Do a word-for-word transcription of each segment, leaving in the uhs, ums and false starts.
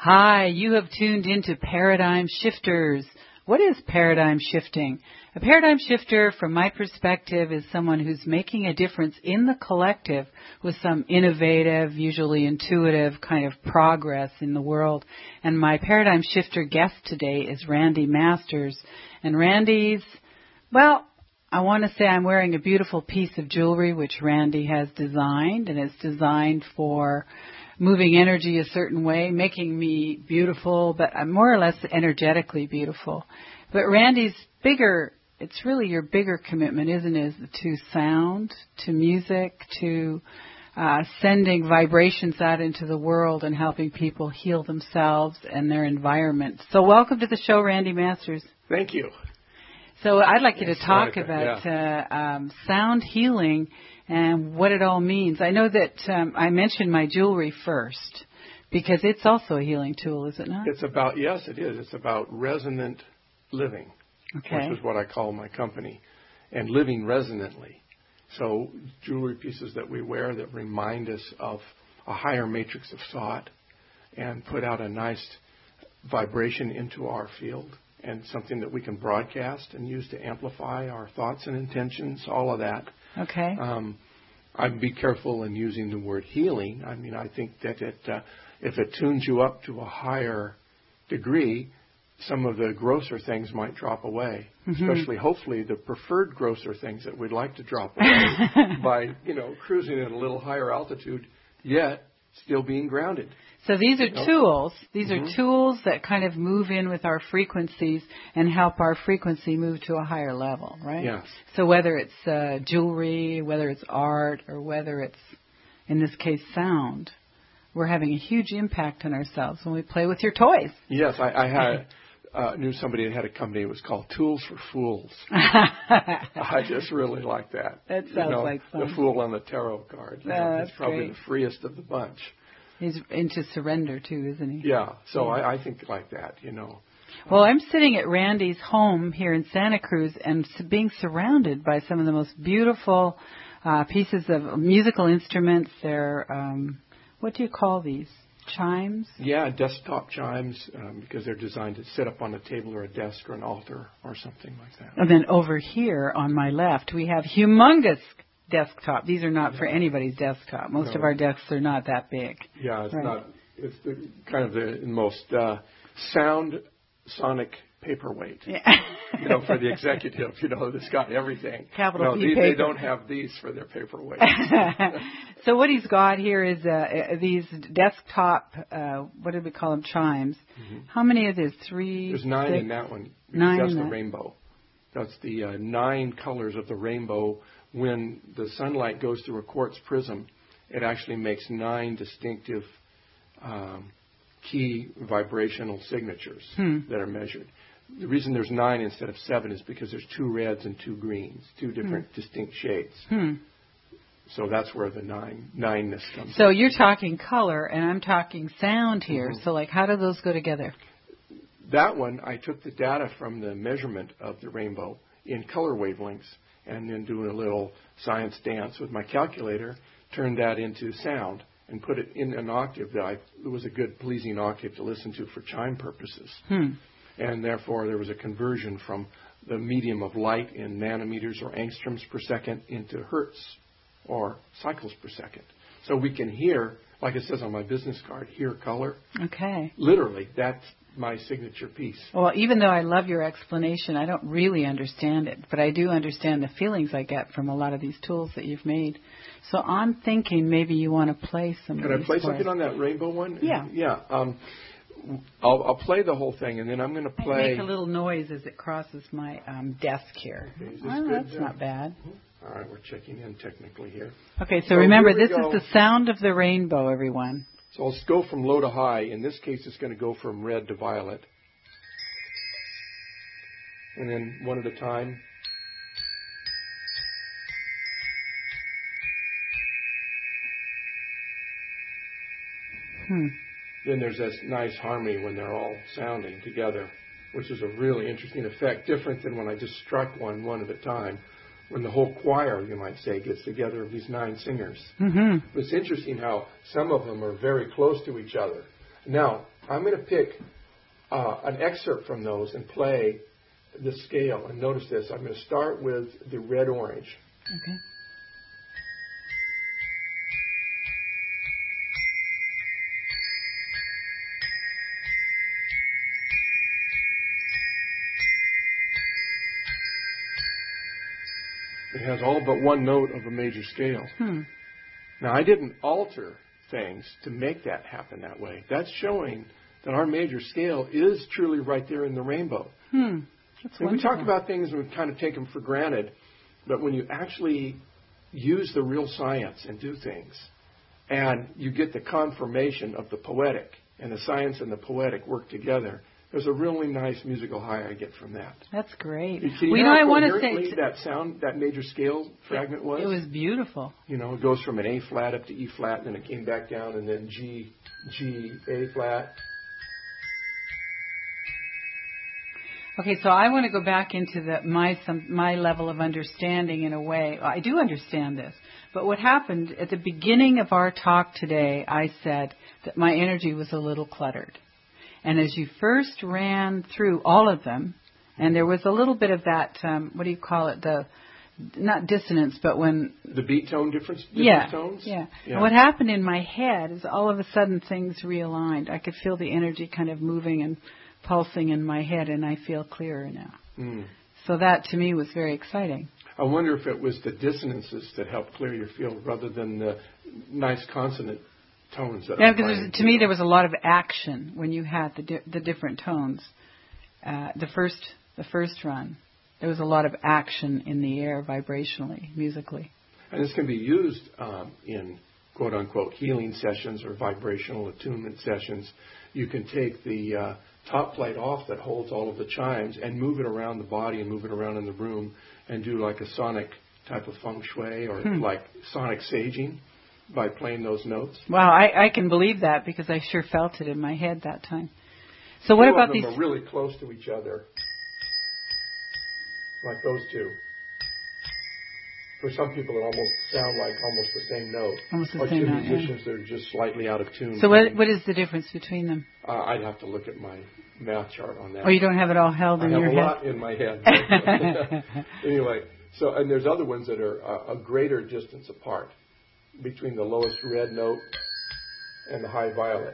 Hi, you have tuned into Paradigm Shifters. What is paradigm shifting? A paradigm shifter, from my perspective, is someone who's making a difference in the collective with some innovative, usually intuitive kind of progress in the world. And my paradigm shifter guest today is Randy Masters. And Randy's, well, I want to say I'm wearing a beautiful piece of jewelry which Randy has designed, and it's designed for moving energy a certain way, making me beautiful, but I'm more or less energetically beautiful. But Randy's bigger, it's really your bigger commitment, isn't it, to sound, to music, to uh, sending vibrations out into the world and helping people heal themselves and their environment. So welcome to the show, Randy Masters. Thank you. So I'd like you Yes, to talk Monica, about yeah. uh, um, sound healing and what it all means. I know that um, I mentioned my jewelry first because it's also a healing tool, is it not? It's about, yes, it is. It's about resonant living, Okay. which is what I call my company, and living resonantly. So jewelry pieces that we wear that remind us of a higher matrix of thought and put out a nice vibration into our field, and something that we can broadcast and use to amplify our thoughts and intentions, all of that. Okay. Um, I'd be careful in using the word healing. I mean, I think that it, uh, if it tunes you up to a higher degree, some of the grosser things might drop away, mm-hmm. especially, hopefully, the preferred grosser things that we'd like to drop away by, you know, cruising at a little higher altitude, yet still being grounded. So these are Nope. tools. These mm-hmm. are tools that kind of move in with our frequencies and help our frequency move to a higher level, right? Yes. So whether it's uh, jewelry, whether it's art, or whether it's, in this case, sound, we're having a huge impact on ourselves when we play with your toys. Yes, I, I had uh, knew somebody that had a company. It was called Tools for Fools. I just really like that. That sounds you know, like fun. The fool on the tarot card. You Oh, know, that's he's probably great. the freest of the bunch. He's into surrender, too, isn't he? Yeah, so Yeah. I, I think like that, you know. Well, I'm sitting at Randy's home here in Santa Cruz and being surrounded by some of the most beautiful uh, pieces of musical instruments. They're, um, what do you call these? Chimes? Yeah, desktop chimes, um, because they're designed to sit up on a table or a desk or an altar or something like that. And then over here on my left, we have humongous desktop. These are not yeah. for anybody's desktop. Most no. of our desks are not that big. Yeah, it's right. not. It's the kind of the most uh, sound sonic paperweight. Yeah. you know, for the executive, you know, that's got everything. Capital no, P these, paper. They don't have these for their paperweight. So what he's got here is uh, these desktop, uh, what did we call them, chimes. Mm-hmm. How many are there? Three, There's nine six? in that one. Nine That's in the that. rainbow. That's the uh, nine colors of the rainbow. When the sunlight goes through a quartz prism, it actually makes nine distinctive um, key vibrational signatures hmm. that are measured. The reason there's nine instead of seven is because there's two reds and two greens, two different hmm. distinct shades. Hmm. So that's where the nine nineness comes. So you're talking color, and I'm talking sound here. Mm-hmm. So, like, how do those go together? That one, I took the data from the measurement of the rainbow in color wavelengths, and then doing a little science dance with my calculator, turned that into sound and put it in an octave that I, it was a good, pleasing octave to listen to for chime purposes. Hmm. And therefore, there was a conversion from the medium of light in nanometers or angstroms per second into hertz or cycles per second. So we can hear, like it says on my business card, hear color. Okay. Literally, that's my signature piece. Well, even though I love your explanation, I don't really understand it, but I do understand the feelings I get from a lot of these tools that you've made. So I'm thinking maybe you want to play some Can of I these play for something us. on that rainbow one? Yeah. Yeah. Um, I'll, I'll play the whole thing, and then I'm going to play. I make a little noise as it crosses my um, desk here. Okay, is this oh, good? that's not bad. All right, we're checking in technically here. Okay, so, So remember, here we this go. is the sound of the rainbow, everyone. So I'll go from low to high. In this case, it's going to go from red to violet. And then one at a time. Hmm. Then there's this nice harmony when they're all sounding together, which is a really interesting effect, different than when I just struck one one at a time, when the whole choir, you might say, gets together of these nine singers. Mm-hmm. It's interesting how some of them are very close to each other. Now, I'm going to pick uh, an excerpt from those and play the scale. And notice this. I'm going to start with the red-orange. Okay. It has all but one note of a major scale. Hmm. Now, I didn't alter things to make that happen that way. That's showing that our major scale is truly right there in the rainbow. Hmm. That's and we talk about things and we kind of take them for granted, but when you actually use the real science and do things, and you get the confirmation of the poetic, and the science and the poetic work together, there's a really nice musical high I get from that. That's great. You see well, you how know, I want to coherently say that sound, that major scale fragment was. It was beautiful. You know, it goes from an A flat up to E flat, and then it came back down, and then G, G, A flat. Okay, so I want to go back into the, my some, my level of understanding in a way. I do understand this, but what happened at the beginning of our talk today, I said that my energy was a little cluttered. And as you first ran through all of them, and there was a little bit of that, um, what do you call it, the, not dissonance, but when... The beat tone difference, different yeah, tones? Yeah, yeah. And what happened in my head is all of a sudden things realigned. I could feel the energy kind of moving and pulsing in my head, and I feel clearer now. Mm. So that, to me, was very exciting. I wonder if it was the dissonances that helped clear your field rather than the nice consonant tones. That yeah, because to me there was a lot of action when you had the di- the different tones. Uh, the first the first run, there was a lot of action in the air vibrationally, musically. And this can be used um, in quote unquote healing sessions or vibrational attunement sessions. You can take the uh, top plate off that holds all of the chimes and move it around the body and move it around in the room and do like a sonic type of feng shui or hmm. like sonic saging by playing those notes. Wow, I, I can believe that because I sure felt it in my head that time. So two what about of them these? Are really close to each other, like those two. For some people, it almost sound like almost the same note. Almost the or same two note, musicians yeah. that are just slightly out of tune. So what what is the difference between them? Uh, I'd have to look at my math chart on that. Oh, you don't have it all held in I your have a head? lot in my head. Anyway, so and there's other ones that are uh, a greater distance apart between the lowest red note and the high violet.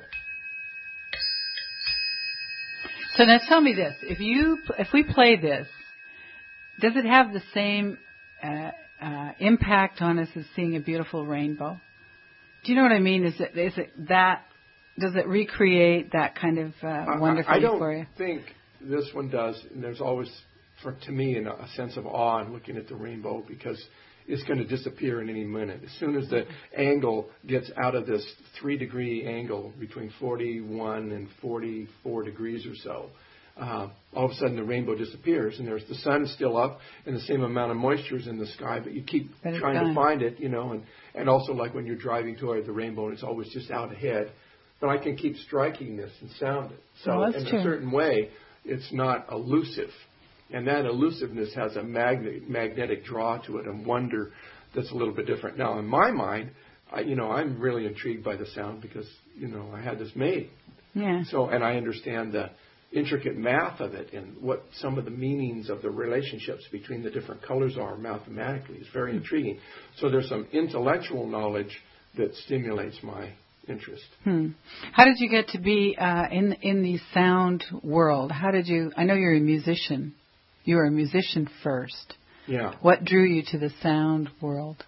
So now tell me this: if you if we play this, does it have the same uh, uh, impact on us as seeing a beautiful rainbow? Do you know what I mean? Is it is it that? Does it recreate that kind of uh, wonderful I, I don't euphoria? think this one does. And there's always, for to me, a sense of awe in looking at the rainbow because it's going to disappear in any minute. As soon as the angle gets out of this three-degree angle between forty-one and forty-four degrees or so, uh, all of a sudden the rainbow disappears, and there's the sun still up, and the same amount of moisture is in the sky, but you keep but trying to find it, you know, and, and also like when you're driving toward the rainbow, and it's always just out ahead. But I can keep striking this and sound it. So oh, in true. a certain way, it's not elusive. And that elusiveness has a magnet, magnetic draw to it and wonder that's a little bit different. Now, in my mind, I, you know, I'm really intrigued by the sound because, you know, I had this made. Yeah. So, and I understand the intricate math of it and what some of the meanings of the relationships between the different colors are mathematically. It's very intriguing. So there's some intellectual knowledge that stimulates my interest. Hmm. How did you get to be uh, in in the sound world? How did you? I know you're a musician. You were a musician first. Yeah. What drew you to the sound world?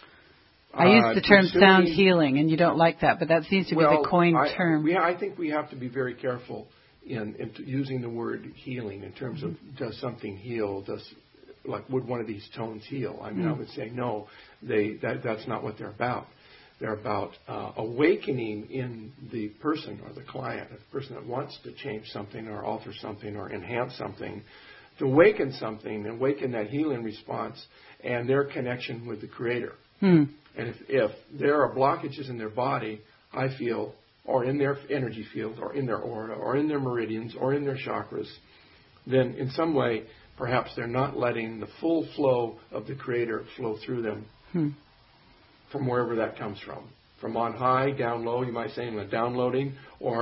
I Uh, used the term pursuing, sound healing, and you don't like that, but that seems to be well, the coined I, term. We, I think we have to be very careful in, in using the word healing in terms of does something heal? Does like would one of these tones heal? I mean, mm. I would say no. They that, that's not what they're about. They're about uh, awakening in the person or the client, the person that wants to change something or alter something or enhance something, to awaken something and awaken that healing response and their connection with the Creator. Hmm. And if, if there are blockages in their body, I feel, or in their energy field, or in their aura, or in their meridians, or in their chakras, then in some way, perhaps they're not letting the full flow of the Creator flow through them. Hmm. From wherever that comes from. From on high, down low, you might say, in the downloading, or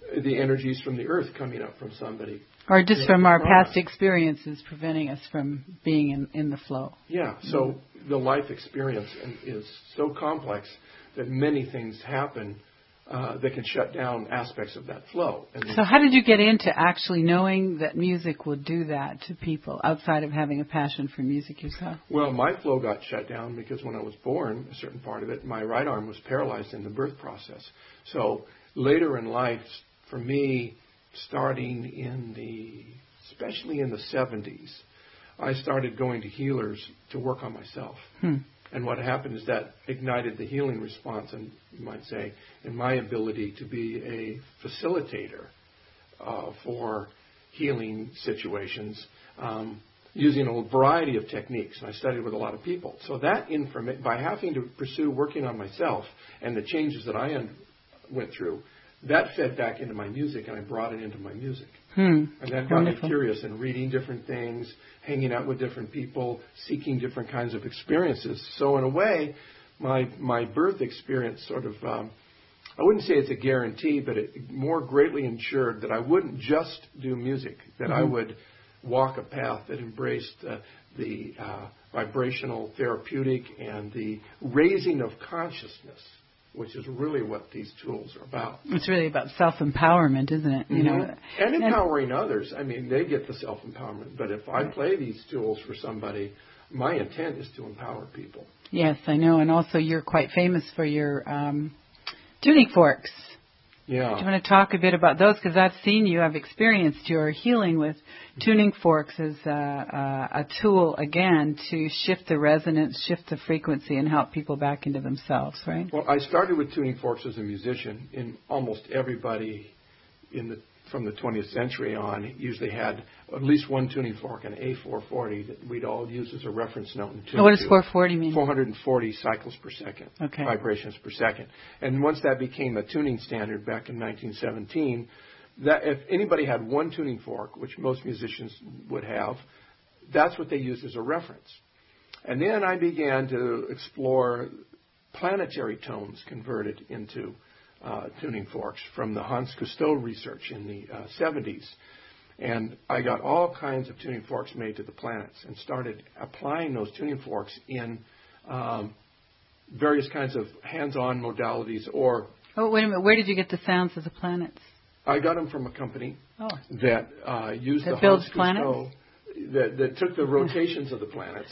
the energies from the earth coming up from somebody. Or just Yeah, from our trauma. past experiences preventing us from being in, in the flow. Yeah, so mm-hmm. the life experience is so complex that many things happen uh, that can shut down aspects of that flow. And so how did you get into actually knowing that music would do that to people outside of having a passion for music yourself? Well, my flow got shut down because when I was born, a certain part of it, my right arm was paralyzed in the birth process. So later in life, for me, starting in the, especially in the seventies, I started going to healers to work on myself. Hmm. And what happened is that ignited the healing response, and you might say, in my ability to be a facilitator uh, for healing situations, um, using a variety of techniques. And I studied with a lot of people. So that informa- by having to pursue working on myself and the changes that I un- went through, that fed back into my music, and I brought it into my music. Hmm. And that got Wonderful. me curious and reading different things, hanging out with different people, seeking different kinds of experiences. So in a way, my my birth experience sort of, um, I wouldn't say it's a guarantee, but it more greatly ensured that I wouldn't just do music, that mm-hmm. I would walk a path that embraced uh, the uh, vibrational therapeutic and the raising of consciousness, which is really what these tools are about. It's really about self-empowerment, isn't it? You Mm-hmm. know, and empowering and, others. I mean, they get the self-empowerment. But if I play these tools for somebody, my intent is to empower people. Yes, I know. And also you're quite famous for your um, tuning forks. Yeah. Do you want to talk a bit about those? Because I've seen you, I've experienced your healing with tuning forks as a, a, a tool, again, to shift the resonance, shift the frequency, and help people back into themselves, right? Well, I started with tuning forks as a musician. In almost everybody in the from the twentieth century on usually had at least one tuning fork, an A four forty, that we'd all use as a reference note. Oh, what does four forty mean? four hundred forty cycles per second, okay. vibrations per second. And once that became a tuning standard back in nineteen seventeen, that if anybody had one tuning fork, which most musicians would have, that's what they used as a reference. And then I began to explore planetary tones converted into Uh, tuning forks from the Hans Cousteau research in the uh, seventies. And I got all kinds of tuning forks made to the planets and started applying those tuning forks in um, various kinds of hands-on modalities. Or Oh, wait a minute. Where did you get the sounds of the planets? I got them from a company oh. that uh, used that the builds Hans Cousteau, planets? that, that took the rotations of the planets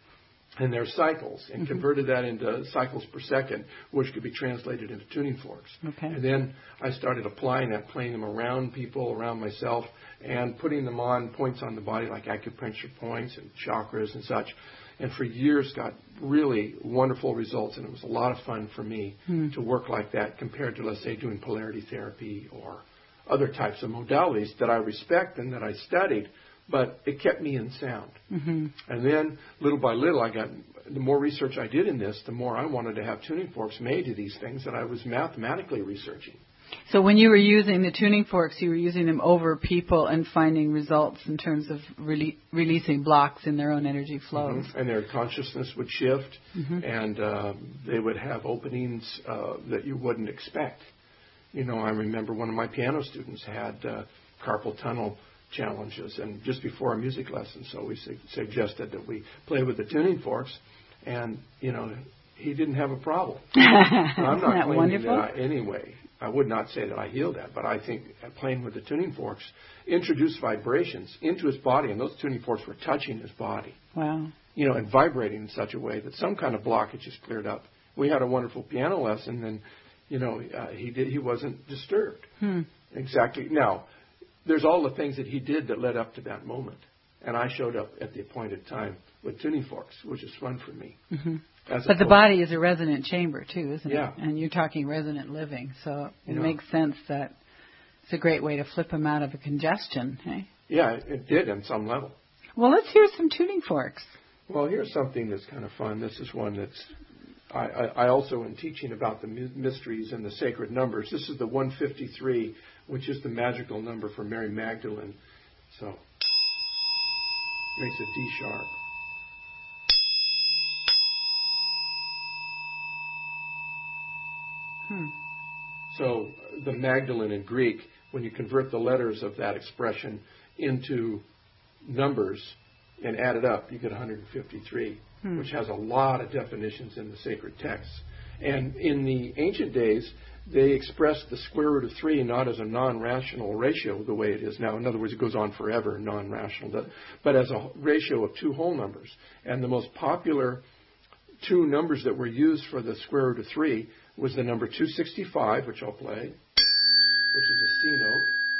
and their cycles, and mm-hmm. converted that into cycles per second, which could be translated into tuning forks. Okay. And then I started applying that, playing them around people, around myself, and putting them on points on the body like acupuncture points and chakras and such. And for years got really wonderful results, and it was a lot of fun for me mm. to work like that compared to, let's say, doing polarity therapy or other types of modalities that I respect and that I studied. But it kept me in sound. Mm-hmm. And then, little by little, I got the more research I did in this, the more I wanted to have tuning forks made to these things that I was mathematically researching. So when you were using the tuning forks, you were using them over people and finding results in terms of rele- releasing blocks in their own energy flows. Mm-hmm. And their consciousness would shift, mm-hmm. and uh, they would have openings uh, that you wouldn't expect. You know, I remember one of my piano students had uh, carpal tunnel challenges, and just before a music lesson, so we su- suggested that we play with the tuning forks, and you know, he didn't have a problem. I'm not that claiming wonderful? that I, anyway. I would not say that I healed that, but I think playing with the tuning forks introduced vibrations into his body, and those tuning forks were touching his body. Wow. You know, and vibrating in such a way that some kind of blockage just cleared up. We had a wonderful piano lesson, and you know, uh, he did. He wasn't disturbed. Hmm. Exactly. Now, there's all the things that he did that led up to that moment. And I showed up at the appointed time with tuning forks, which is fun for me. Mm-hmm. But the body is a resonant chamber, too, isn't yeah. it? And you're talking resonant living. So it yeah. makes sense that it's a great way to flip them out of a congestion, hey? Yeah, it, it did on some level. Well, let's hear some tuning forks. Well, here's something that's kind of fun. This is one that's... I, I, I also am teaching about the mysteries and the sacred numbers. This is the one fifty-three, which is the magical number for Mary Magdalene. So, makes a D sharp. Hmm. So, the Magdalene in Greek when you convert the letters of that expression into numbers and add it up, you get one hundred fifty-three, hmm. which has a lot of definitions in the sacred texts. And in the ancient days, they expressed the square root of three not as a non-rational ratio the way it is now. In other words, it goes on forever, non-rational, but as a ratio of two whole numbers. And the most popular two numbers that were used for the square root of three was the number two sixty-five, which I'll play, which is a C note.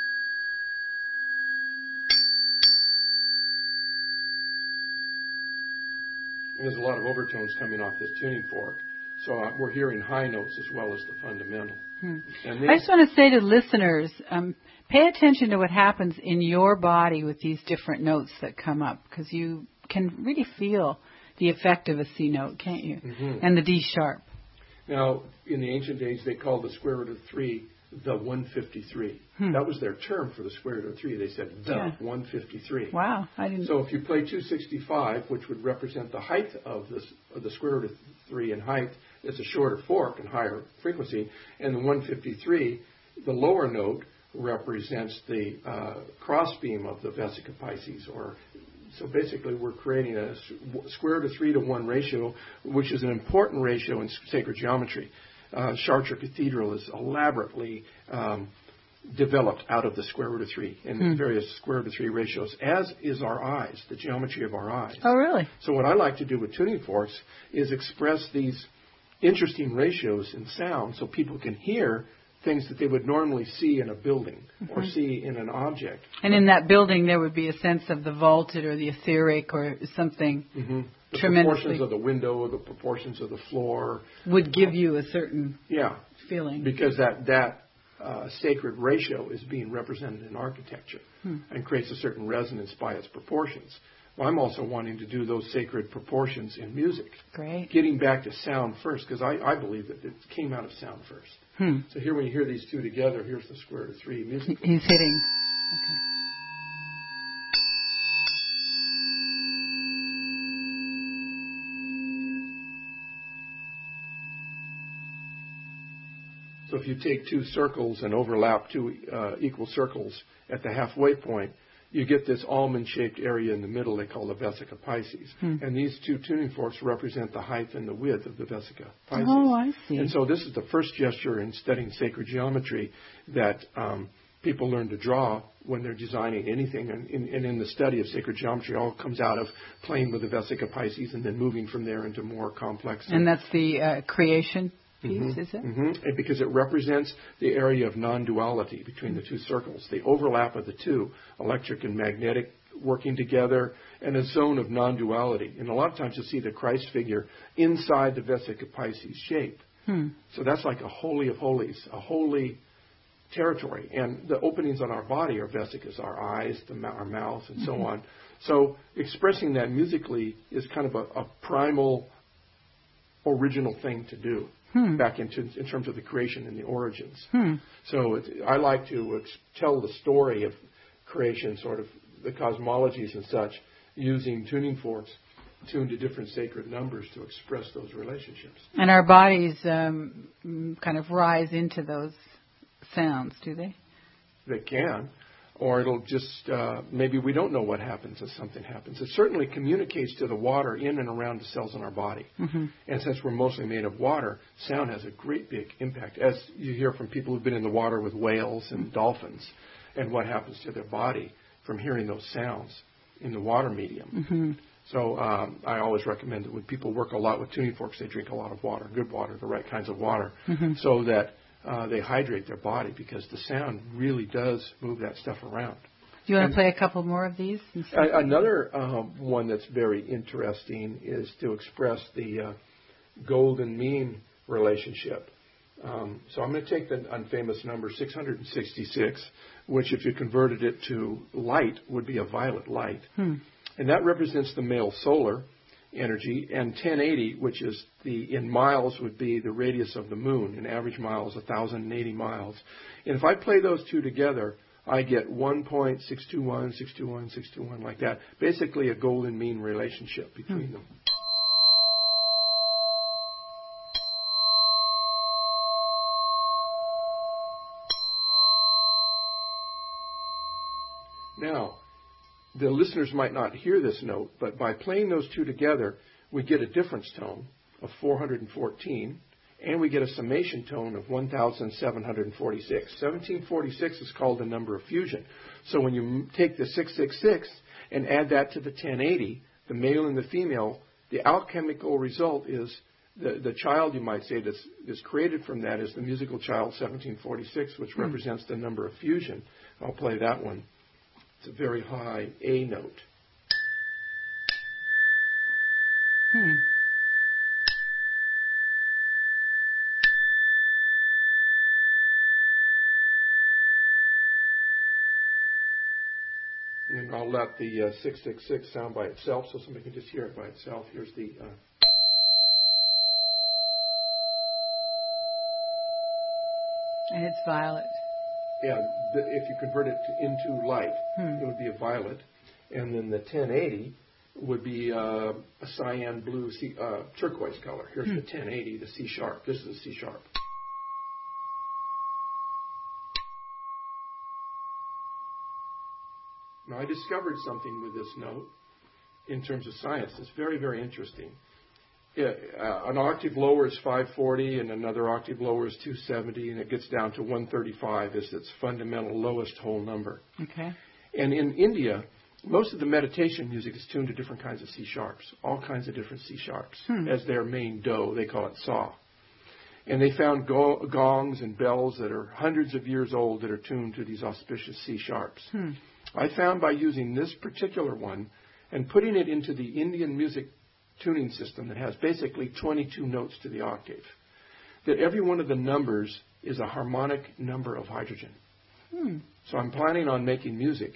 And there's a lot of overtones coming off this tuning fork. So uh, we're hearing high notes as well as the fundamental. Hmm. And I just want to say to listeners, um, pay attention to what happens in your body with these different notes that come up, because you can really feel the effect of a C note, can't you? Mm-hmm. And the D sharp. Now, in the ancient days, they called the square root of three the one fifty-three. Hmm. That was their term for the square root of three. They said the yeah. one fifty-three. Wow. I didn't... So if you play two sixty-five, which would represent the height of, this, of the square root of three in height, it's a shorter fork and higher frequency. And the one fifty-three, the lower note, represents the uh, crossbeam of the Vesica Pisces. Or so basically we're creating a square root of three to one ratio, which is an important ratio in sacred geometry. Uh, Chartres Cathedral is elaborately um, developed out of the square root of three in hmm. various square root of three ratios, as is our eyes, the geometry of our eyes. Oh, really? So what I like to do with tuning forks is express these interesting ratios in sound so people can hear things that they would normally see in a building mm-hmm. or see in an object. And in that building there would be a sense of the vaulted or the etheric or something mm-hmm. the tremendously... proportions of the window, the proportions of the floor. Would give you a certain yeah, feeling. Because that, that uh, sacred ratio is being represented in architecture hmm. and creates a certain resonance by its proportions. Well, I'm also wanting to do those sacred proportions in music. Great. Getting back to sound first, because I, I believe that it came out of sound first. Hmm. So here, when you hear these two together, here's the square root of three music. He's hitting. Okay. So if you take two circles and overlap two uh, equal circles at the halfway point, you get this almond-shaped area in the middle they call the Vesica Pisces. Hmm. And these two tuning forks represent the height and the width of the Vesica Pisces. Oh, I see. And so this is the first gesture in studying sacred geometry that um, people learn to draw when they're designing anything. And in, and in the study of sacred geometry, it all comes out of playing with the Vesica Pisces and then moving from there into more complex. And that's the uh, creation piece, mm-hmm. is it? Mm-hmm. Because it represents the area of non-duality between the two circles, the overlap of the two, electric and magnetic working together, and a zone of non-duality. And a lot of times you'll see the Christ figure inside the Vesica Pisces shape. Hmm. So that's like a holy of holies, a holy territory. And the openings on our body are vesicas, our eyes, the, our mouth, and so mm-hmm. on. So expressing that musically is kind of a, a primal, original thing to do. Hmm. Back into in terms of the creation and the origins. Hmm. So it, I like to ex- tell the story of creation, sort of the cosmologies and such, using tuning forks tuned to different sacred numbers to express those relationships. And our bodies um, kind of rise into those sounds, do they? They can. Or it'll just, uh, maybe we don't know what happens as something happens. It certainly communicates to the water in and around the cells in our body. Mm-hmm. And since we're mostly made of water, sound has a great big impact. As you hear from people who've been in the water with whales and dolphins, and what happens to their body from hearing those sounds in the water medium. Mm-hmm. So um, I always recommend that when people work a lot with tuning forks, they drink a lot of water, good water, the right kinds of water, mm-hmm. so that Uh, they hydrate their body, because the sound really does move that stuff around. Do you want and to play a couple more of these? A, another um, one that's very interesting is to express the uh, golden mean relationship. Um, so I'm going to take the unfamous number six hundred sixty-six, which if you converted it to light would be a violet light. Hmm. And that represents the male solar energy, and ten eighty, which is the in miles would be the radius of the moon. An average mile is one thousand eighty miles. And if I play those two together, I get one point six two one, six two one, six two one, like that. Basically a golden mean relationship between hmm. them. Now, the listeners might not hear this note, but by playing those two together, we get a difference tone of four hundred fourteen, and we get a summation tone of one thousand seven hundred forty-six. seventeen forty-six is called the number of fusion. So when you take the six six six and add that to the ten eighty, the male and the female, the alchemical result is the, the child, you might say, that's, that's created from that is the musical child seventeen forty-six, which hmm. represents the number of fusion. I'll play that one. It's a very high A note. Hmm. And I'll let the uh, six six six sound by itself so somebody can just hear it by itself. Here's the... Uh, and it's violet. Yeah, the, if you convert it to, into light, hmm. it would be a violet. And then the ten eighty would be uh, a cyan blue C, uh, turquoise color. Here's hmm. the ten eighty, the C sharp. This is a C sharp. Now, I discovered something with this note in terms of science. It's very, very interesting. Yeah, uh, an octave lower is five forty, and another octave lower is two seventy, and it gets down to one thirty-five as its fundamental lowest whole number. Okay. And in India, most of the meditation music is tuned to different kinds of C sharps, all kinds of different C sharps hmm. as their main do. They call it saw. And they found go- gongs and bells that are hundreds of years old that are tuned to these auspicious C sharps. Hmm. I found by using this particular one and putting it into the Indian music tuning system that has basically twenty-two notes to the octave, that every one of the numbers is a harmonic number of hydrogen. Hmm. So I'm planning on making music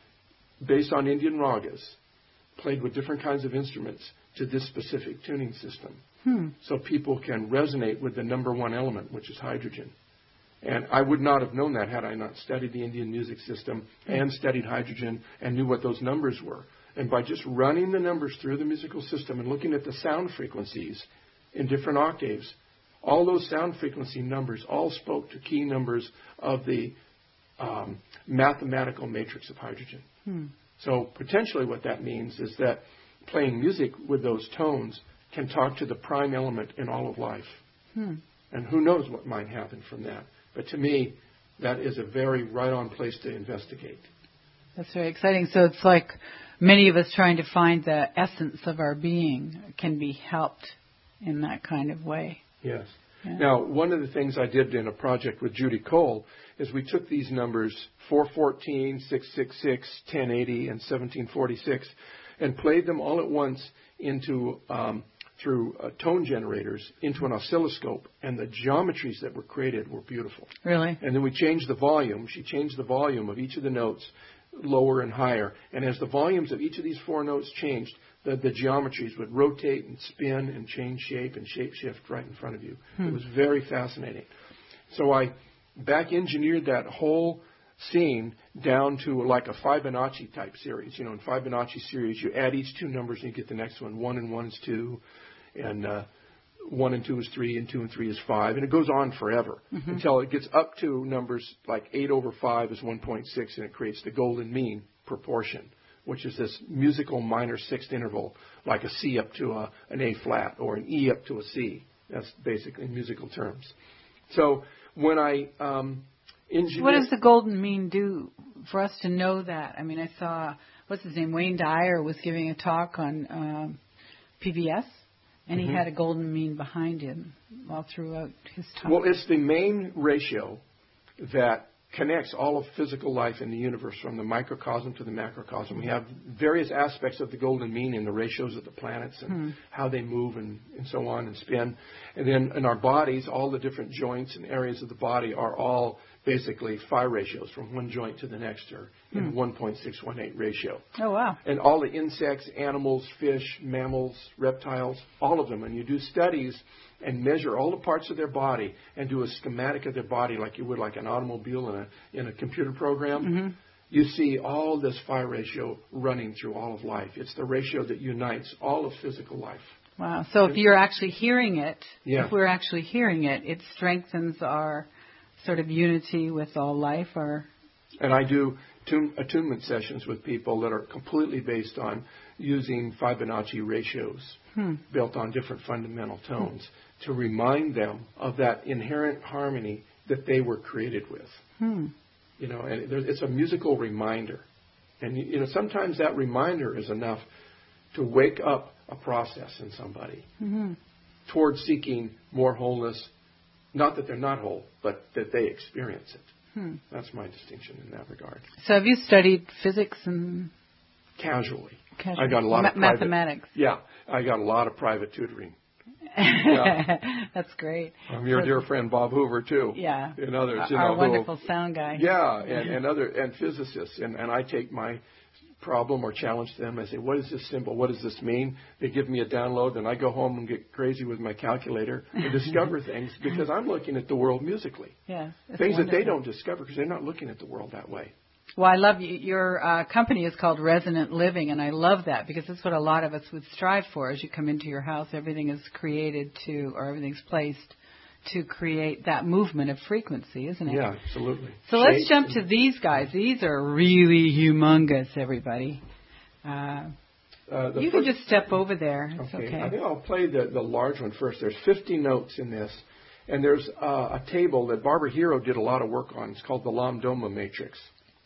based on Indian ragas, played with different kinds of instruments to this specific tuning system. Hmm. So people can resonate with the number one element, which is hydrogen. And I would not have known that had I not studied the Indian music system and studied hydrogen and knew what those numbers were. And by just running the numbers through the musical system and looking at the sound frequencies in different octaves, all those sound frequency numbers all spoke to key numbers of the um, mathematical matrix of hydrogen. Hmm. So potentially what that means is that playing music with those tones can talk to the prime element in all of life. Hmm. And who knows what might happen from that. But to me, that is a very right-on place to investigate. That's very exciting. So it's like many of us trying to find the essence of our being can be helped in that kind of way. Yes. Yeah. Now, one of the things I did in a project with Judy Cole is we took these numbers, four fourteen, six sixty-six, ten eighty, and seventeen forty-six, and played them all at once into... Um, through uh, tone generators into an oscilloscope, and the geometries that were created were beautiful. Really? And then we changed the volume. She changed the volume of each of the notes, lower and higher. And as the volumes of each of these four notes changed, the, the geometries would rotate and spin and change shape and shape shift right in front of you. Hmm. It was very fascinating. So I back engineered that whole scene down to like a Fibonacci type series. You know, in Fibonacci series, you add each two numbers and you get the next one. One and one is two, and uh, one and two is three, and two and three is five, and it goes on forever mm-hmm. until it gets up to numbers like eight over five is one point six, and it creates the golden mean proportion, which is this musical minor sixth interval, like a C up to a, an A flat or an E up to a C. That's basically musical terms. So when I um, engineer... What does the golden mean do for us to know that? I mean, I saw, what's his name, Wayne Dyer was giving a talk on um, P B S, and mm-hmm. he had a golden mean behind him all throughout his talk. Well, it's the main ratio that connects all of physical life in the universe from the microcosm to the macrocosm. We have various aspects of the golden mean in the ratios of the planets and hmm. how they move and, and so on and spin. And then in our bodies, all the different joints and areas of the body are all basically phi ratios from one joint to the next, or in hmm. one point six one eight ratio. Oh, wow. And all the insects, animals, fish, mammals, reptiles, all of them. And you do studies and measure all the parts of their body and do a schematic of their body like you would like an automobile in a, in a computer program. Mm-hmm. You see all this phi ratio running through all of life. It's the ratio that unites all of physical life. Wow. So if you're actually hearing it, yeah. if we're actually hearing it, it strengthens our sort of unity with all life, or And I do tune, attunement sessions with people that are completely based on using Fibonacci ratios hmm. built on different fundamental tones hmm. to remind them of that inherent harmony that they were created with. Hmm. You know, and it's a musical reminder. And, you know, sometimes that reminder is enough to wake up a process in somebody mm-hmm. towards seeking more wholeness. Not that they're not whole, but that they experience it. Hmm. That's my distinction in that regard. So have you studied physics and... Casually. Casually. I got a lot Ma- of private, mathematics. Yeah, I got a lot of private tutoring. Yeah. That's great. Um, your so, dear friend Bob Hoover too. Yeah. And others. Our, you know, our wonderful who, sound guy. Yeah, and, and other and physicists. And, and I take my problem or challenge to them. I say, what is this symbol? What does this mean? They give me a download, and I go home and get crazy with my calculator and discover things because I'm looking at the world musically. Yeah, things wonderful. that they don't discover because they're not looking at the world that way. Well, I love you. Your uh, company is called Resonant Living, and I love that because that's what a lot of us would strive for. As you come into your house, everything is created to, or everything's placed to create that movement of frequency, isn't it? Yeah, absolutely. So Shapes let's jump to these guys. These are really humongous, everybody. Uh, uh, you can just step over there. It's okay. okay. I think I'll play the, the large one first. There's fifty notes in this. And there's uh, a table that Barbara Hero did a lot of work on. It's called the Lambdoma Matrix.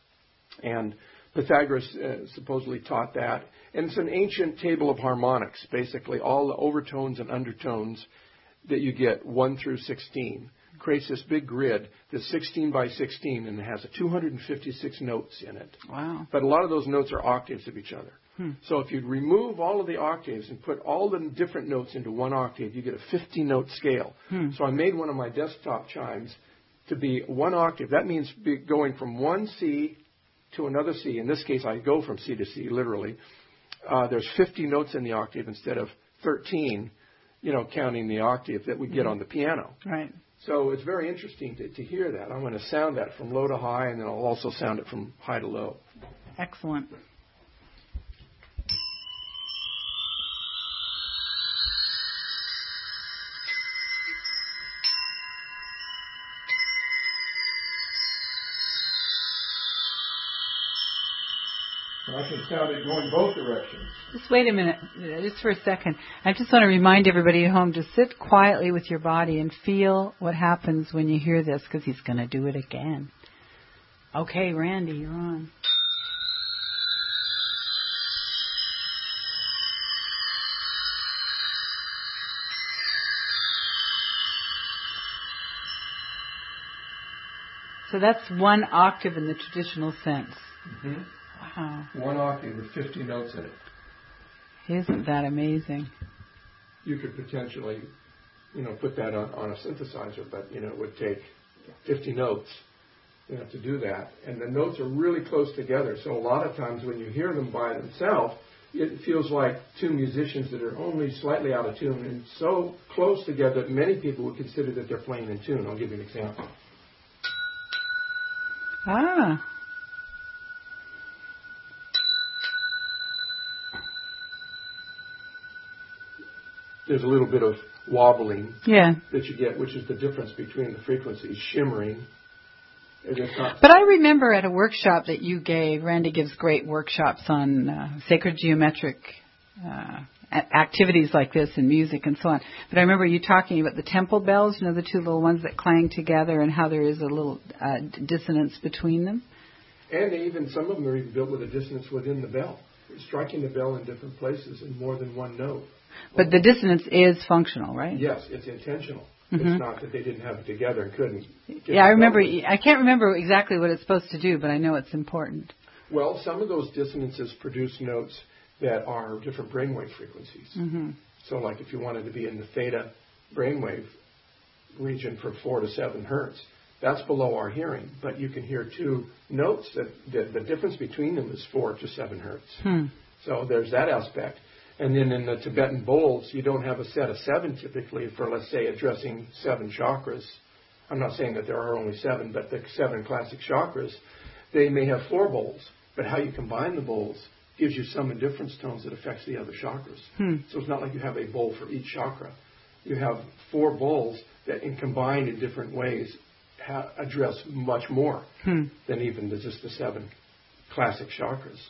And Pythagoras uh, supposedly taught that. And it's an ancient table of harmonics, basically all the overtones and undertones that you get one through sixteen. Creates this big grid that's sixteen by sixteen and it has two hundred fifty-six notes in it. Wow. But a lot of those notes are octaves of each other. Hmm. So if you remove all of the octaves and put all the different notes into one octave, you get a fifty-note scale. Hmm. So I made one of my desktop chimes to be one octave. That means be going from one C to another C. In this case, I go from C to C, literally. Uh, there's fifty notes in the octave instead of thirteen, you know, counting the octave that we get mm-hmm. on the piano. Right. So it's very interesting to, to hear that. I'm going to sound that from low to high, and then I'll also sound it from high to low. Excellent. I can sound it going both directions. Just wait a minute, just for a second. I just want to remind everybody at home to sit quietly with your body and feel what happens when you hear this, because he's going to do it again. Okay, Randy, you're on. So that's one octave in the traditional sense. Mm-hmm. Wow. One octave with fifty notes in it. Isn't that amazing? You could potentially, you know, put that on, on a synthesizer, but, you know, it would take fifty notes, you know, to do that. And the notes are really close together. So a lot of times when you hear them by themselves, it feels like two musicians that are only slightly out of tune and so close together that many people would consider that they're playing in tune. I'll give you an example. Ah. There's a little bit of wobbling yeah. that you get, which is the difference between the frequencies, shimmering. But I remember at a workshop that you gave, Randy gives great workshops on uh, sacred geometric uh, activities like this in music and so on. But I remember you talking about the temple bells, you know, the two little ones that clang together and how there is a little uh, dissonance between them. And even some of them are even built with a dissonance within the bell, striking the bell in different places in more than one note. But the dissonance is functional, right? Yes, it's intentional. Mm-hmm. It's not that they didn't have it together and couldn't. Yeah, I remember. I can't remember exactly what it's supposed to do, but I know it's important. Well, some of those dissonances produce notes that are different brainwave frequencies. Mm-hmm. So, like if you wanted to be in the theta brainwave region for four to seven hertz, that's below our hearing. But you can hear two notes that, that the difference between them is four to seven hertz. Hmm. So there's that aspect. And then in the Tibetan bowls, you don't have a set of seven typically for, let's say, addressing seven chakras. I'm not saying that there are only seven, but the seven classic chakras, they may have four bowls. But how you combine the bowls gives you some indifference tones that affects the other chakras. Hmm. So it's not like you have a bowl for each chakra. You have four bowls that, in combined in different ways, ha- address much more hmm. than even the, just the seven classic chakras.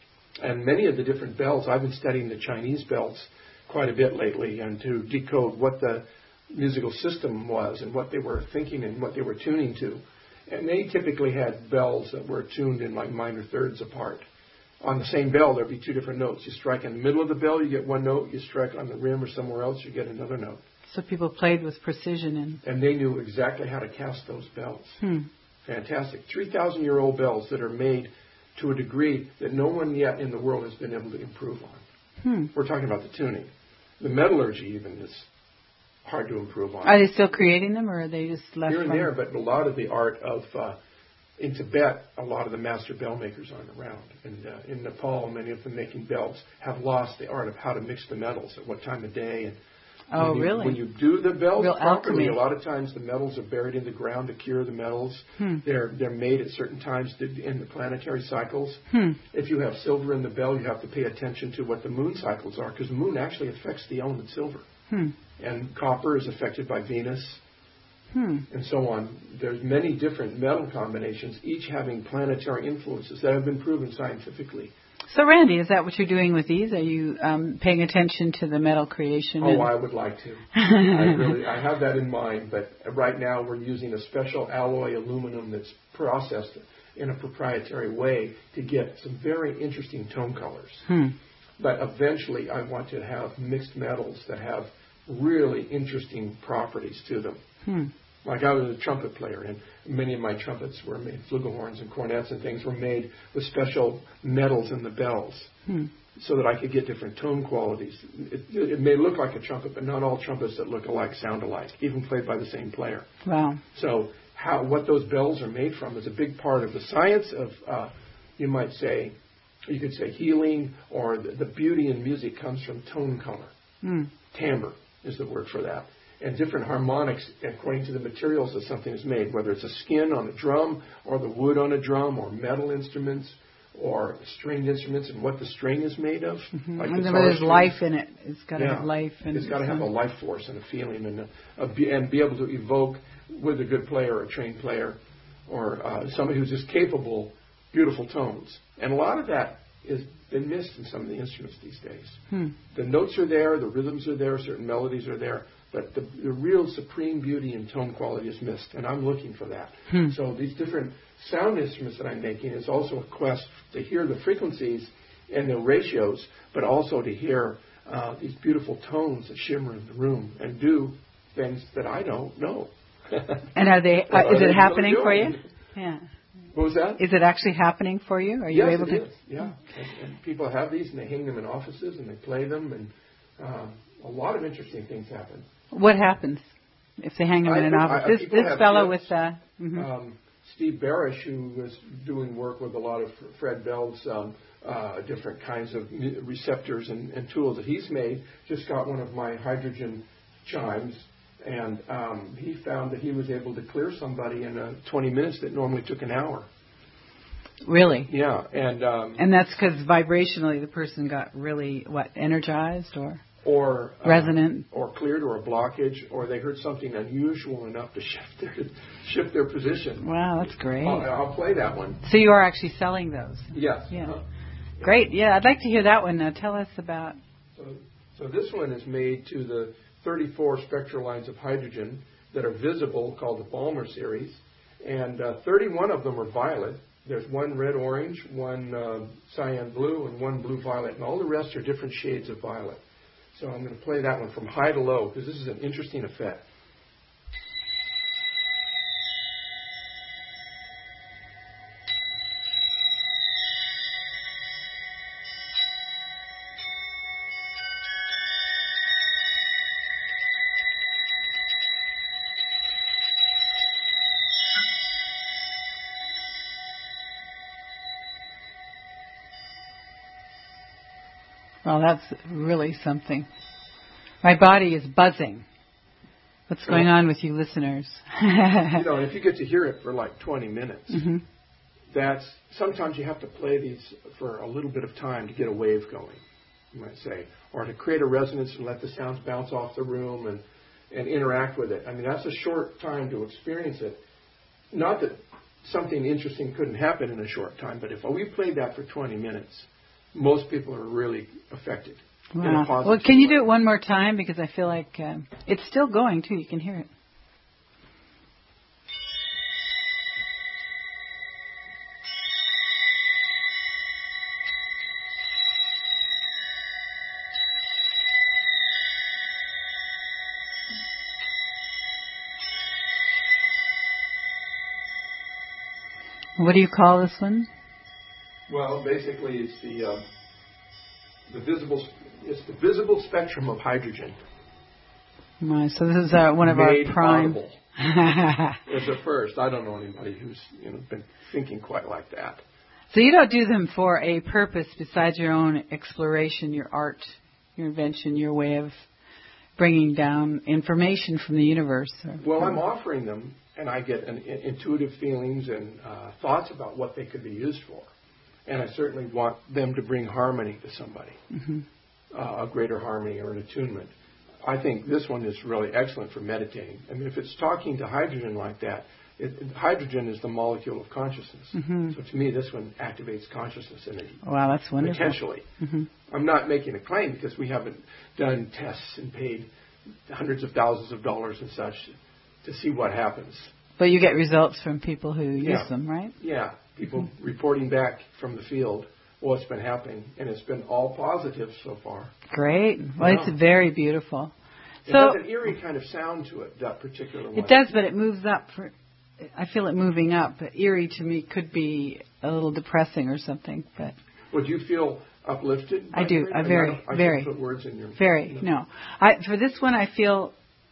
And many of the different bells, I've been studying the Chinese bells quite a bit lately, and to decode what the musical system was and what they were thinking and what they were tuning to. And they typically had bells that were tuned in like minor thirds apart. On the same bell, there'd be two different notes. You strike in the middle of the bell, you get one note. You strike on the rim or somewhere else, you get another note. So people played with precision. And, and they knew exactly how to cast those bells. Hmm. Fantastic. three thousand year old bells that are made to a degree that no one yet in the world has been able to improve on. Hmm. We're talking about the tuning. The metallurgy even is hard to improve on. Are they still creating them, or are they just left here and from... there? But a lot of the art of uh, in Tibet, a lot of the master bell makers aren't around. And uh, in Nepal, many of them making bells have lost the art of how to mix the metals at what time of day. And oh, when you, really? When you do the bells Real properly, alchemy. a lot of times the metals are buried in the ground to cure the metals. Hmm. They're they're made at certain times in the planetary cycles. Hmm. If you have silver in the bell, you have to pay attention to what the moon cycles are, because the moon actually affects the element silver. Hmm. And copper is affected by Venus. Hmm. And so on. There's many different metal combinations, each having planetary influences that have been proven scientifically. So, Randy, is that what you're doing with these? Are you um, paying attention to the metal creation? Oh, I would like to. I really, I have that in mind, but right now we're using a special alloy aluminum that's processed in a proprietary way to get some very interesting tone colors. Hmm. But eventually I want to have mixed metals that have really interesting properties to them. Hmm. Like I was a trumpet player, and many of my trumpets were made, flugelhorns and cornets and things were made with special metals in the bells, hmm. so that I could get different tone qualities. It, it may look like a trumpet, but not all trumpets that look alike sound alike, even played by the same player. Wow. So how what those bells are made from is a big part of the science of, uh, you might say, you could say healing, or the, the beauty in music comes from tone color. Hmm. Timbre is the word for that. And different harmonics according to the materials that something is made, whether it's a skin on a drum or the wood on a drum or metal instruments or stringed instruments and what the string is made of. Mm-hmm. Like and the there's string. life in it. It's got to yeah. have life. And it's got to have a life force and a feeling and, a, a be, and be able to evoke with a good player, a trained player, or uh, somebody who's just capable, beautiful tones. And a lot of that has been missed in some of the instruments these days. Hmm. The notes are there, the rhythms are there, certain melodies are there, but the, the real supreme beauty and tone quality is missed, and I'm looking for that. Hmm. So these different sound instruments that I'm making is also a quest to hear the frequencies and the ratios, but also to hear uh, these beautiful tones that shimmer in the room and do things that I don't know. And are they? Uh, is are it they happening really for you? doing? Yeah. What was that? Is it actually happening for you? Are you yes, able it to? Is. Yeah. And, and people have these, and they hang them in offices, and they play them, and um, a lot of interesting things happen. What happens if they hang them I in an think, office? I, This people this have fellow tips. with uh, mm-hmm. um, Steve Barish, who was doing work with a lot of Fred Bell's um, uh, different kinds of receptors and, and tools that he's made, just got one of my hydrogen chimes. And um, he found that he was able to clear somebody in uh, twenty minutes that normally took an hour. Really? Yeah, and um, and that's because vibrationally the person got really what energized or or uh, resonant or cleared or a blockage, or they heard something unusual enough to shift their shift their position. Wow, that's great. I'll, I'll play that one. So you are actually selling those? Yes. Yeah. Uh, Great. Yeah, I'd like to hear that one. Now tell us about. So, so this one is made to the thirty-four spectral lines of hydrogen that are visible, called the Balmer series, and uh, thirty-one of them are violet. There's one red-orange, one uh, cyan blue, and one blue-violet, and all the rest are different shades of violet. So I'm going to play that one from high to low because this is an interesting effect. Well, that's really something. My body is buzzing. What's going on with you listeners? You know, if you get to hear it for like twenty minutes, mm-hmm. that's sometimes you have to play these for a little bit of time to get a wave going, you might say, or to create a resonance and let the sounds bounce off the room and, and interact with it. I mean, that's a short time to experience it. not that something interesting couldn't happen in a short time, but if we played that for twenty minutes, most people are really affected. Wow. Well, can you do it one more time? Because I feel like um, it's still going, too. You can hear it. What do you call this one? Well, basically, it's the uh, the visible it's the visible spectrum of hydrogen. Right, so this is uh, one of Made our prime. As a first, I don't know anybody who's you know been thinking quite like that. So you don't do them for a purpose besides your own exploration, your art, your invention, your way of bringing down information from the universe. Or, well, I'm offering them, and I get an, an intuitive feelings and uh, thoughts about what they could be used for. And I certainly want them to bring harmony to somebody, mm-hmm. uh, a greater harmony or an attunement. I think this one is really excellent for meditating. I mean, if it's talking to hydrogen like that, it, hydrogen is the molecule of consciousness. Mm-hmm. So to me, this one activates consciousness in it. Wow, that's wonderful. Potentially. Mm-hmm. I'm not making a claim because we haven't done tests and paid hundreds of thousands of dollars and such to see what happens. But you get results from people who yeah. use them, right? Yeah. People mm-hmm. reporting back from the field what's been happening, and it's been all positive so far. Great. Well, yeah. It's very beautiful. It so, has an eerie kind of sound to it, that particular one. It does, but it moves up. For, I feel it moving up. But eerie to me could be a little depressing or something. But would you feel uplifted? I do. I very, I, I very. Put words in your very. You know. No, I for this one I feel.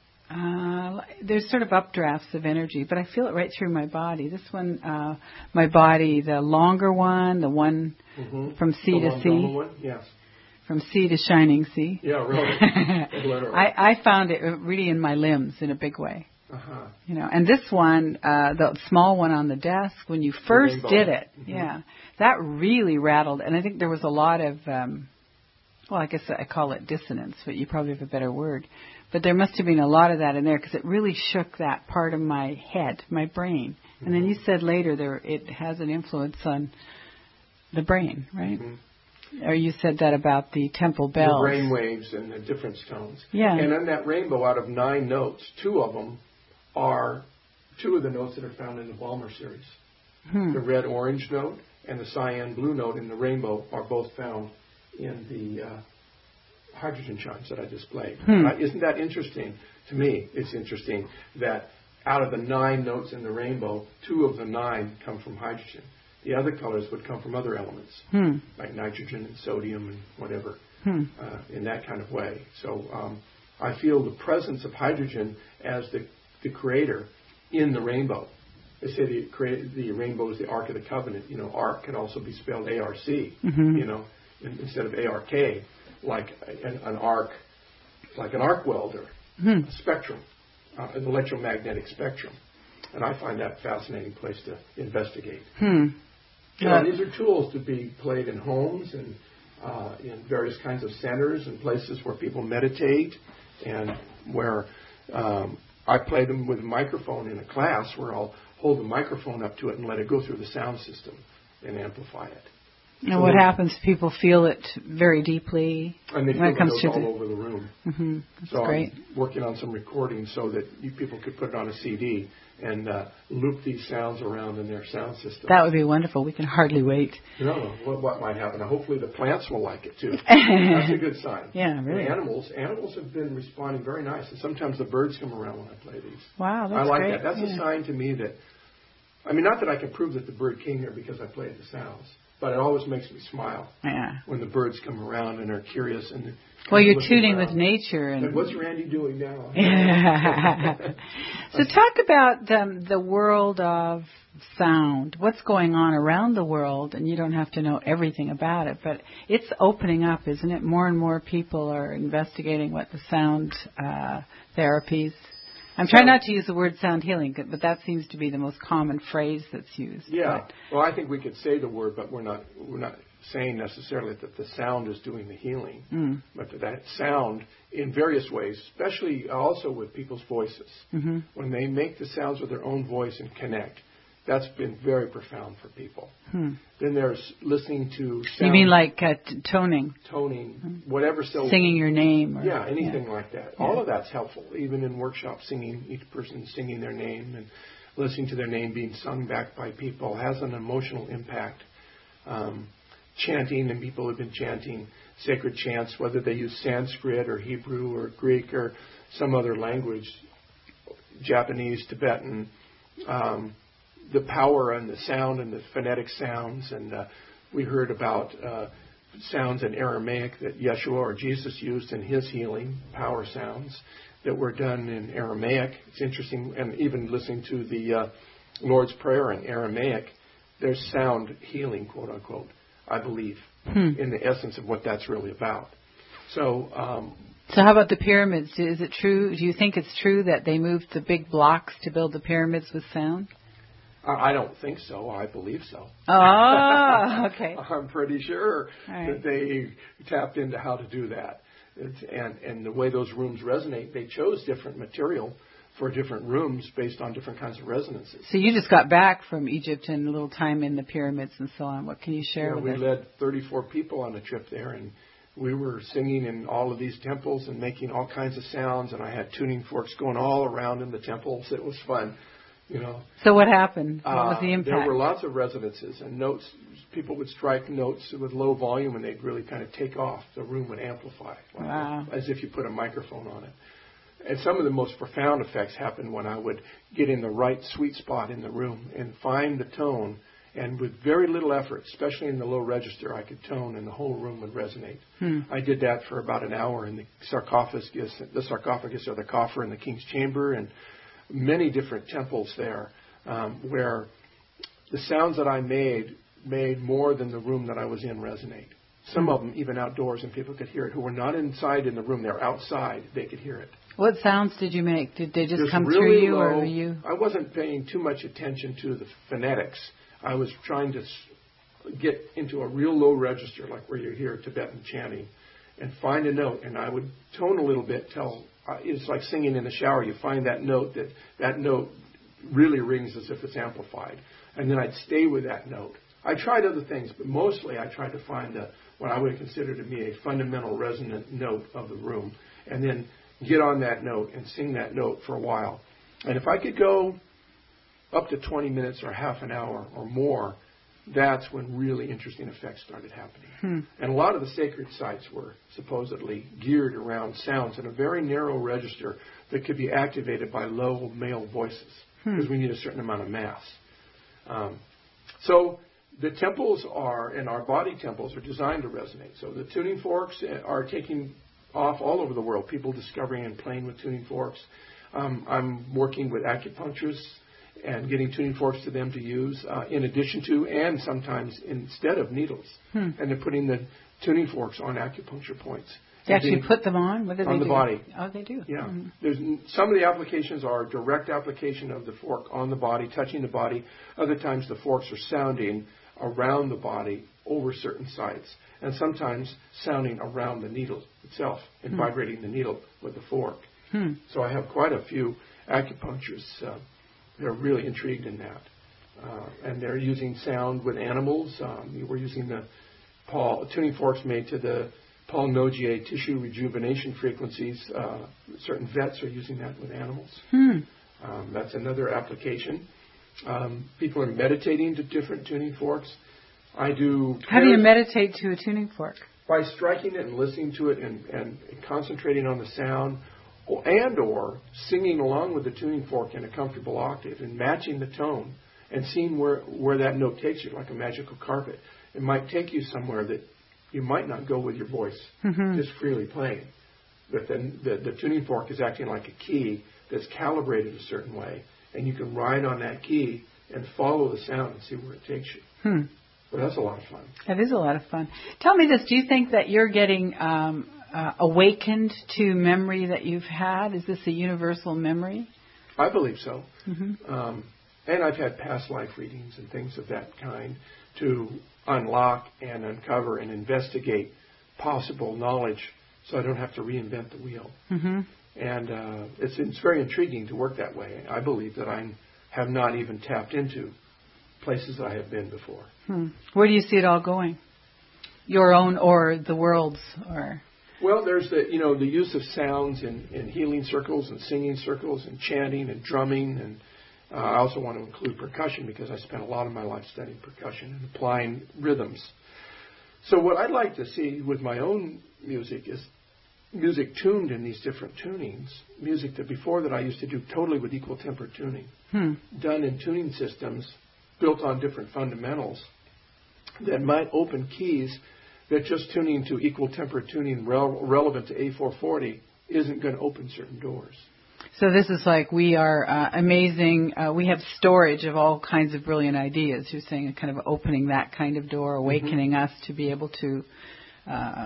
Uh, there's sort of updrafts of energy, but I feel it right through my body. This one, uh, my body, the longer one, the one mm-hmm. from sea the to sea. One? Yes. From sea to shining sea. Yeah, really. Literally. I, I found it really in my limbs in a big way. Uh-huh. You know, and this one, uh, the small one on the desk, when you first did it, mm-hmm. yeah, that really rattled. And I think there was a lot of, um, well, I guess I call it dissonance, but you probably have a better word. But there must have been a lot of that in there because it really shook that part of my head, my brain. Mm-hmm. And then you said later there it has an influence on the brain, right? Mm-hmm. Or you said that about the temple bells. The brain waves and the different tones. Yeah. And in that rainbow, out of nine notes, two of them are two of the notes that are found in the Balmer series. Hmm. The red-orange note and the cyan-blue note in the rainbow are both found in the uh, hydrogen chimes that I just played. Hmm. Uh, isn't that interesting? To me, it's interesting that out of the nine notes in the rainbow, two of the nine come from hydrogen. The other colors would come from other elements, hmm. like nitrogen and sodium and whatever, hmm. uh, in that kind of way. So um, I feel the presence of hydrogen as the, the creator in the rainbow. They say the, create, the rainbow is the Ark of the Covenant. You know, Ark can also be spelled A R C, mm-hmm. you know, in, instead of A R K. Like an, an arc, like an arc welder, hmm. a spectrum, uh, an electromagnetic spectrum. And I find that a fascinating place to investigate. Hmm. You know, uh, these are tools to be played in homes and uh, in various kinds of centers and places where people meditate and where um, I play them with a microphone in a class where I'll hold the microphone up to it and let it go through the sound system and amplify it. And so what happens? People feel it very deeply and they when feel it comes it to all the over the room. Mm-hmm. That's so great. I'm working on some recordings so that you people could put it on a C D and uh, loop these sounds around in their sound system. That would be wonderful. We can hardly wait. You know what, what might happen. Hopefully the plants will like it too. That's a good sign. Yeah, really. And animals, animals have been responding very nice, and sometimes the birds come around when I play these. Wow, that's I like great. that. That's yeah. a sign to me that, I mean, not that I can prove that the bird came here because I played the sounds. But it always makes me smile yeah. when the birds come around and are curious. And well, you're tuning around with nature. And like, what's Randy doing now? So talk about um, the world of sound. What's going on around the world? And you don't have to know everything about it, but it's opening up, isn't it? More and more people are investigating what the sound uh, therapies. I'm trying not to use the word sound healing, but that seems to be the most common phrase that's used. Yeah. But well, I think we could say the word, but we're not we're not saying necessarily that the sound is doing the healing, mm. but that sound in various ways, especially also with people's voices. Mm-hmm. When they make the sounds with their own voice and connect, That's been very profound for people. Hmm. Then there's listening to sound. You mean like uh, t- toning? Toning, hmm. whatever. So singing your name. Or, yeah, anything yeah. like that. Yeah. All of that's helpful. Even in workshops, singing, each person singing their name and listening to their name being sung back by people has an emotional impact. Um, chanting, and people have been chanting sacred chants, whether they use Sanskrit or Hebrew or Greek or some other language, Japanese, Tibetan, um, the power and the sound and the phonetic sounds. And uh, we heard about uh, sounds in Aramaic that Yeshua or Jesus used in his healing, power sounds that were done in Aramaic. It's interesting, and even listening to the uh, Lord's Prayer in Aramaic, there's sound healing, quote unquote, I believe, hmm. in the essence of what that's really about. So, um, so how about the pyramids? Is it true? Do you think it's true that they moved the big blocks to build the pyramids with sound? I don't think so. I believe so. Oh, okay. I'm pretty sure right. that they tapped into how to do that. It's, and, and the way those rooms resonate, they chose different material for different rooms based on different kinds of resonances. So you just got back from Egypt and a little time in the pyramids and so on. What can you share yeah, with we us? We led thirty-four people on a trip there, and we were singing in all of these temples and making all kinds of sounds, and I had tuning forks going all around in the temples. It was fun. You know. So what happened? What uh, was the impact? There were lots of resonances and notes. People would strike notes with low volume and they'd really kind of take off. The room would amplify, like wow. as if you put a microphone on it. And some of the most profound effects happened when I would get in the right sweet spot in the room and find the tone. And with very little effort, especially in the low register, I could tone and the whole room would resonate. Hmm. I did that for about an hour in the sarcophagus, the sarcophagus or the coffer in the King's Chamber, and many different temples there, um, where the sounds that I made made more than the room that I was in resonate. Some of them even outdoors, and people could hear it. Who were not inside in the room, they're outside, they could hear it. What sounds did you make? Did they just There's come really through you, low, or were you? I wasn't paying too much attention to the phonetics. I was trying to get into a real low register, like where you hear Tibetan chanting, and find a note. And I would tone a little bit till uh, it's like singing in the shower. You find that note that that note really rings as if it's amplified, and then I'd stay with that note. I tried other things, but mostly I tried to find a, what I would consider to be a fundamental resonant note of the room, and then get on that note and sing that note for a while. And if I could go up to twenty minutes or half an hour or more, that's when really interesting effects started happening. Hmm. And a lot of the sacred sites were supposedly geared around sounds in a very narrow register that could be activated by low male voices, because hmm. we need a certain amount of mass. Um, so the temples are, and our body temples are designed to resonate. So the tuning forks are taking off all over the world, people discovering and playing with tuning forks. Um, I'm working with acupuncturists and getting tuning forks to them to use uh, in addition to and sometimes instead of needles. Hmm. And they're putting the tuning forks on acupuncture points. They actually put them on? What do they on do? the body. Oh, they do? Yeah. Mm-hmm. There's some of the applications are direct application of the fork on the body, touching the body. Other times the forks are sounding around the body over certain sites. And sometimes sounding around the needle itself and hmm. vibrating the needle with the fork. Hmm. So I have quite a few acupuncturists. Uh, they're really intrigued in that. Uh, and they're using sound with animals. Um, we're using the Paul, tuning forks made to the Paul Nogier tissue rejuvenation frequencies. Uh, certain vets are using that with animals. Hmm. Um, that's another application. Um, people are meditating to different tuning forks. I do. How do you meditate to a tuning fork? By striking it and listening to it and, and concentrating on the sound, or, and or singing along with the tuning fork in a comfortable octave and matching the tone and seeing where, where that note takes you, like a magical carpet. It might take you somewhere that you might not go with your voice, mm-hmm. just freely playing. But then the, the tuning fork is acting like a key that's calibrated a certain way, and you can ride on that key and follow the sound and see where it takes you. Hmm. Well, that's a lot of fun. That is a lot of fun. Tell me this, do you think that you're getting um, uh, awakened to memory that you've had? Is this a universal memory? I believe so. Mm-hmm. Um, and I've had past life readings and things of that kind to unlock and uncover and investigate possible knowledge so I don't have to reinvent the wheel. Mm-hmm. And uh, it's, it's very intriguing to work that way. I believe that I have not even tapped into places that I have been before. Hmm. Where do you see it all going? Your own or the world's? Or Well, there's the you know the use of sounds in, in healing circles and singing circles and chanting and drumming, and uh, I also want to include percussion because I spent a lot of my life studying percussion and applying rhythms. So what I'd like to see with my own music is music tuned in these different tunings, music that before that I used to do totally with equal temper tuning, hmm. done in tuning systems built on different fundamentals that might open keys that just tuning to equal temper tuning rel- relevant to A four forty isn't going to open certain doors. So this is like we are uh, amazing. Uh, we have storage of all kinds of brilliant ideas. You're saying kind of opening that kind of door, awakening mm-hmm. us to be able to uh,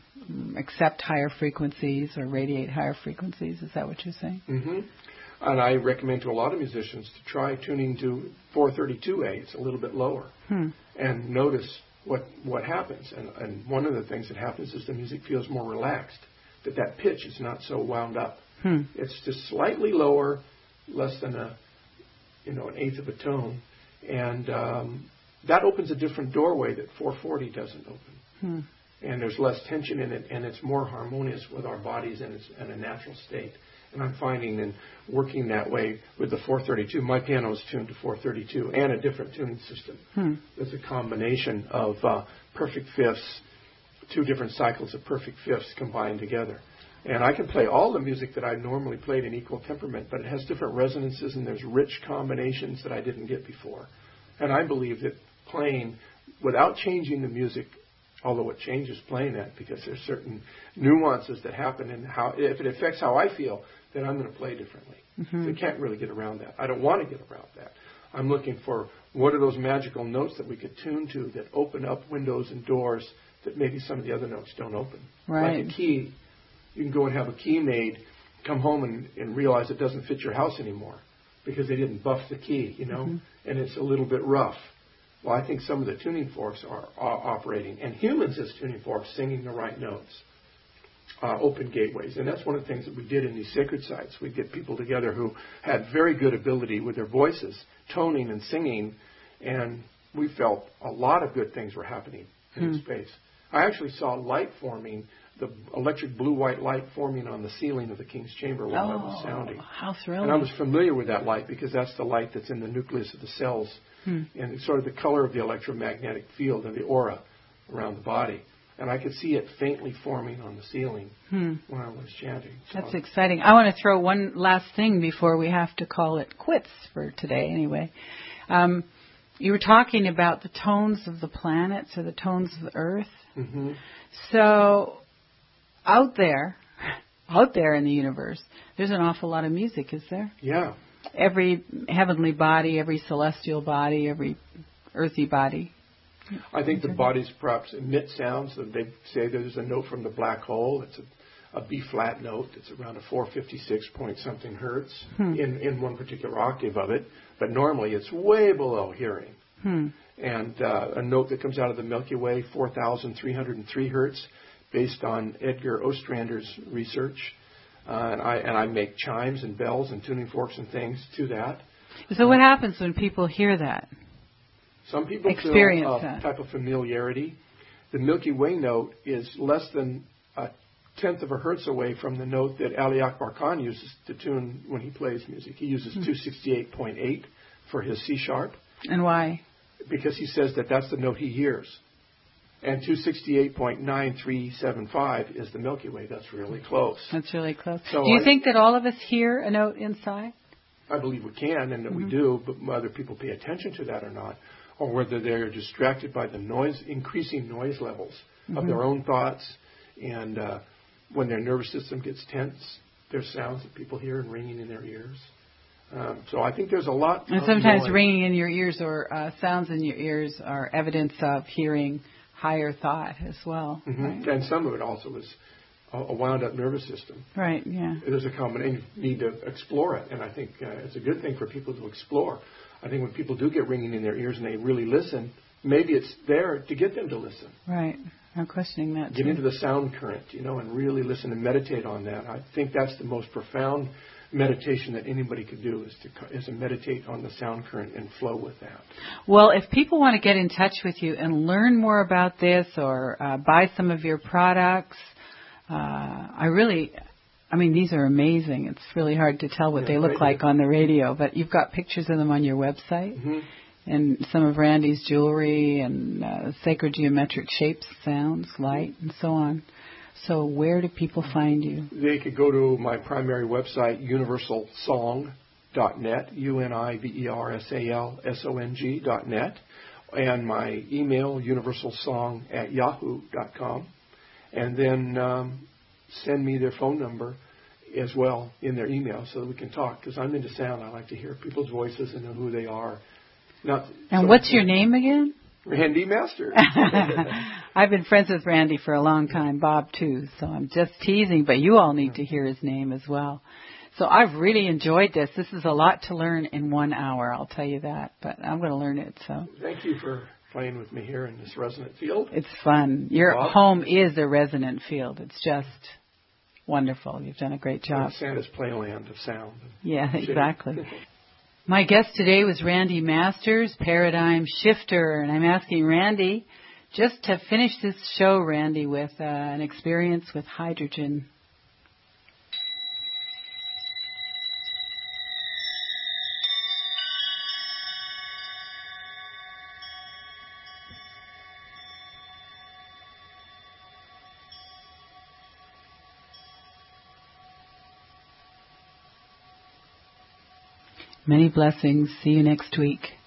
accept higher frequencies or radiate higher frequencies. Is that what you're saying? Mm-hmm. And I recommend to a lot of musicians to try tuning to four thirty-two A. It's a little bit lower. Hmm. And notice what what happens. And, and one of the things that happens is the music feels more relaxed, that that pitch is not so wound up. Hmm. It's just slightly lower, less than a, you know, an eighth of a tone. And um, that opens a different doorway that four forty doesn't open. Hmm. And there's less tension in it, and it's more harmonious with our bodies and it's in a natural state. And I'm finding in working that way with the four thirty-two, my piano is tuned to four thirty-two and a different tuning system. Hmm. There's a combination of uh, perfect fifths, two different cycles of perfect fifths combined together. And I can play all the music that I normally played in equal temperament, but it has different resonances and there's rich combinations that I didn't get before. And I believe that playing without changing the music, although it changes playing that because there's certain nuances that happen in how, if it affects how I feel, then I'm going to play differently. Mm-hmm. So you can't really get around that. I don't want to get around that. I'm looking for what are those magical notes that we could tune to that open up windows and doors that maybe some of the other notes don't open. Right. Like a key. You can go and have a key made, come home and, and realize it doesn't fit your house anymore because they didn't buff the key, you know, mm-hmm. and it's a little bit rough. Well, I think some of the tuning forks are, are operating, and humans as tuning forks singing the right notes, uh, open gateways. And that's one of the things that we did in these sacred sites. We'd get people together who had very good ability with their voices, toning and singing, and we felt a lot of good things were happening in hmm. space. I actually saw light forming, the electric blue-white light forming on the ceiling of the King's Chamber while oh, I was sounding. How thrilling. And I was familiar with that light because that's the light that's in the nucleus of the cells. Hmm. And it's sort of the color of the electromagnetic field and the aura around the body. And I could see it faintly forming on the ceiling hmm. when I was chanting. So that's exciting. I want to throw one last thing before we have to call it quits for today anyway. Um, you were talking about the tones of the planets or the tones of the Earth. Mm-hmm. So out there, out there in the universe, there's an awful lot of music, is there? Yeah. Every heavenly body, every celestial body, every earthy body. I think the bodies perhaps emit sounds. They say there's a note from the black hole. It's a, a B-flat note. It's around a four fifty-six point something hertz hmm. in, in one particular octave of it. But normally it's way below hearing. Hmm. And uh, a note that comes out of the Milky Way, four thousand three hundred three hertz, based on Edgar Ostrander's research. Uh, and I and I make chimes and bells and tuning forks and things to that. So what happens when people hear that? Some people Experience feel a that. type of familiarity. The Milky Way note is less than a tenth of a hertz away from the note that Ali Akbar Khan uses to tune when he plays music. He uses hmm. two sixty-eight point eight for his C sharp. And why? Because he says that that's the note he hears. And two sixty-eight point nine three seven five is the Milky Way. That's really close. That's really close. So do you I, think that all of us hear a note inside? I believe we can and that mm-hmm. we do, but whether people pay attention to that or not, or whether they're distracted by the noise, increasing noise levels mm-hmm. of their own thoughts, and uh, when their nervous system gets tense, there's sounds that people hear and ringing in their ears. Um, so I think there's a lot. And sometimes noise. Ringing in your ears or uh, sounds in your ears are evidence of hearing higher thought as well. Mm-hmm. Right? And some of it also is a, a wound-up nervous system. Right, yeah. There's a combination. You need to explore it, and I think uh, it's a good thing for people to explore. I think when people do get ringing in their ears and they really listen, maybe it's there to get them to listen. Right. I'm questioning that, Get too. into the sound current, you know, and really listen and meditate on that. I think that's the most profound meditation that anybody could do is to is to meditate on the sound current and flow with that. Well, if people want to get in touch with you and learn more about this or uh, buy some of your products, uh, I really, I mean, these are amazing. It's really hard to tell what yeah, they look right. like on the radio, but you've got pictures of them on your website. Mm-hmm. And some of Randy's jewelry and uh, sacred geometric shapes, sounds, light, and so on. So where do people find you? They could go to my primary website, universal song dot net, U N I V E R S A L S O N G dot net, and my email, universalsong at yahoo dot com. And then um, send me their phone number as well in their email so that we can talk, because I'm into sound. I like to hear people's voices and know who they are. Not, and so what's your name again? Randy Masters. I've been friends with Randy for a long time, Bob too, so I'm just teasing, but you all need to hear his name as well. So I've really enjoyed this. This is a lot to learn in one hour, I'll tell you that, but I'm going to learn it. So thank you for playing with me here in this resonant field. It's fun. Your Bob? home is a resonant field. It's just wonderful. You've done a great job. It's Santa's playland of sound. Yeah, exactly. My guest today was Randy Masters, Paradigm Shifter, and I'm asking Randy just to finish this show, Randy, with uh, an experience with hydrogen. Many blessings. See you next week.